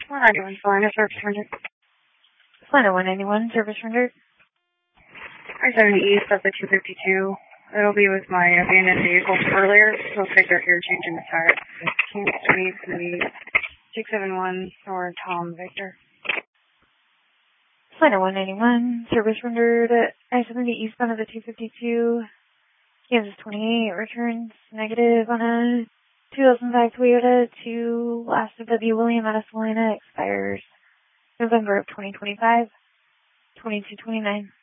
191, Salina, service rendered. Salina 191, service rendered. I-70 east of the 252. It'll be with my abandoned vehicle earlier. Looks like they're here changing the tire. King Street, the 671, or Tom Victor. Salina 191, service rendered. I-70 eastbound of the 252. Kansas 28, returns negative on a 2005 Toyota to last of W. William out of Salina, expires November of 2025, 2229.